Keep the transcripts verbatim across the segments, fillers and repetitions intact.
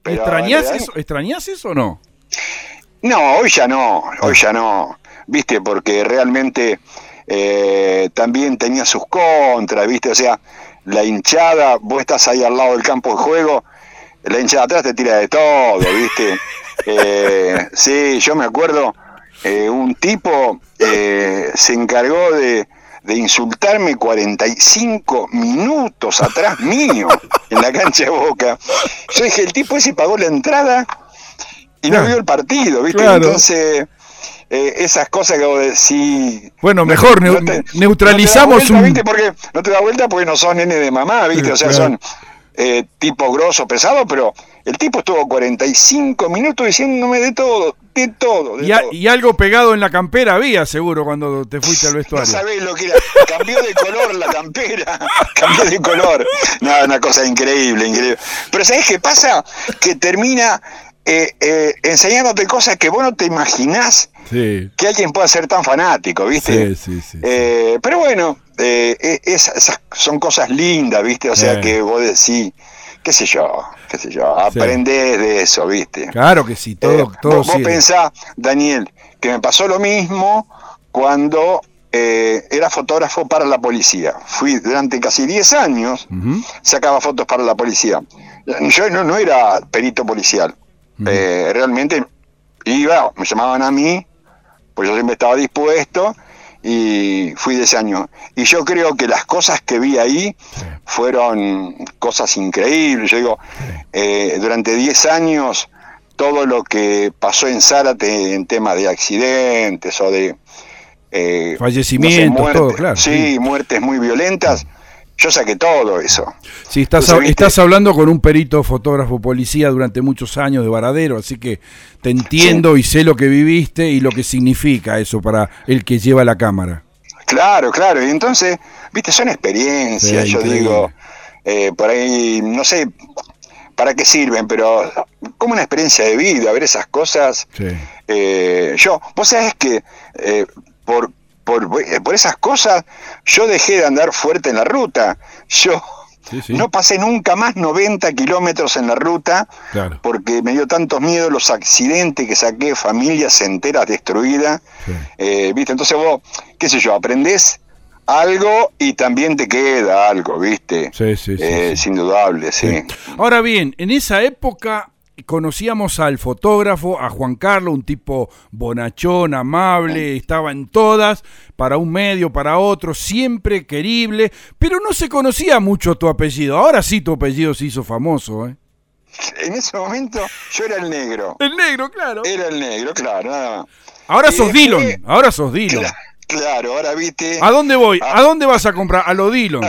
Pero ¿Extrañás verdad, eso? ¿Extrañás eso o no? No, hoy ya no, hoy ya no, viste, porque realmente eh, también tenía sus contras, viste, o sea, la hinchada, vos estás ahí al lado del campo de juego, la hinchada atrás te tira de todo, viste. eh, sí, yo me acuerdo, eh, un tipo eh, se encargó de, de insultarme cuarenta y cinco minutos atrás mío, en la cancha de Boca. Yo dije, el tipo ese pagó la entrada y Claro. no vio el partido, ¿viste? Claro. Entonces, eh, esas cosas que vos decís... Bueno, no mejor te- neu- no te- neutralizamos no te da vuelta, un... ¿viste? Porque no te da vuelta porque no son nene de mamá, ¿viste? O sea, Claro. son eh, tipo grosso, pesado, pero el tipo estuvo cuarenta y cinco minutos diciéndome de todo, de todo, de Y, a- todo. y algo pegado en la campera había, seguro, cuando te fuiste al No vestuario. sabés lo que era, cambió de color la campera, cambió de color. No, una cosa increíble, increíble. Pero ¿sabés qué pasa? Que termina eh, eh, enseñándote cosas que vos no te imaginás Sí, que alguien pueda ser tan fanático, ¿viste? sí, sí. sí, Eh, pero bueno, eh, eh, es- esas son cosas lindas, ¿viste? O sea, Sí. que vos decís, qué sé yo, qué sé yo, aprendés de eso, ¿viste? Claro que sí, todo, Eh, todo vos, vos sirve. pensás, Daniel, que me pasó lo mismo cuando eh, era fotógrafo para la policía. Fui durante casi diez años, Ujú. sacaba fotos para la policía. Yo no, no era perito policial. Ujú. Eh, realmente iba, me llamaban a mí, pues yo siempre estaba dispuesto y fui de ese año. Y yo creo que las cosas que vi ahí Sí. fueron cosas increíbles. Yo digo, eh, durante diez años, todo lo que pasó en Zárate en tema de accidentes o de... eh, Fallecimientos, no sé, muertes, todo, claro, Sí, sí. muertes muy violentas. Yo saqué todo eso. Sí, estás, Entonces, ¿viste? estás hablando con un perito fotógrafo policía durante muchos años de Varadero, así que te entiendo y sé lo que viviste y lo que significa eso para el que lleva la cámara. Claro, claro. Y entonces, viste, son experiencias, Sí, yo increíble. digo, eh, por ahí, no sé para qué sirven, pero como una experiencia de vida, ver esas cosas. Sí. Eh, yo, vos sabés que eh, por, por, por esas cosas yo dejé de andar fuerte en la ruta. Yo Sí, sí. no pasé nunca más noventa kilómetros en la ruta, Claro. porque me dio tantos miedos los accidentes que saqué, familias enteras destruidas. Sí. Eh, ¿viste? Entonces vos, qué sé yo, aprendés algo y también te queda algo, ¿viste? Sí, sí, sí, Eh, sí. Es indudable, sí. Ahora bien, en esa época conocíamos al fotógrafo, a Juan Carlos, un tipo bonachón, amable, estaba en todas, para un medio, para otro, siempre querible, pero no se conocía mucho tu apellido. Ahora sí tu apellido se hizo famoso, ¿eh? En ese momento yo era el negro. El negro, claro. Era el negro, claro, nada más. Ahora Y sos después- Dillon, ahora sos Dillon. Cla- Claro, ahora viste. ¿A dónde voy? Ah. ¿A dónde vas a comprar? A lo Dillon.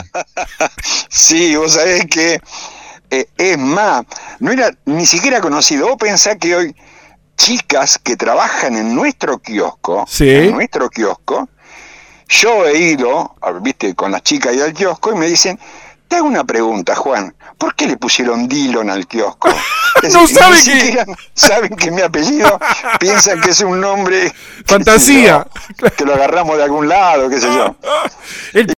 Sí, vos sabés que eh, es más, no era ni siquiera conocido. Vos pensás que hoy chicas que trabajan en nuestro kiosco, Sí. en nuestro kiosco, yo he ido, a- viste, con las chicas ahí al kiosco y me dicen, te hago una pregunta, Juan, ¿por qué le pusieron Dillon al kiosco? Es No decir, sabe ni que- siquiera saben que mi apellido, piensan que es un nombre qué sé Fantasía. yo, que lo agarramos de algún lado, qué sé yo. El